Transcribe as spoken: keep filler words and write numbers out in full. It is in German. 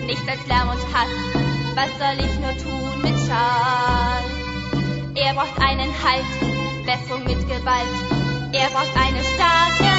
nichts als Lärm und Hass. Was soll ich nur tun mit Charles? Er braucht einen Halt, Besserung mit Gewalt. Er braucht eine starke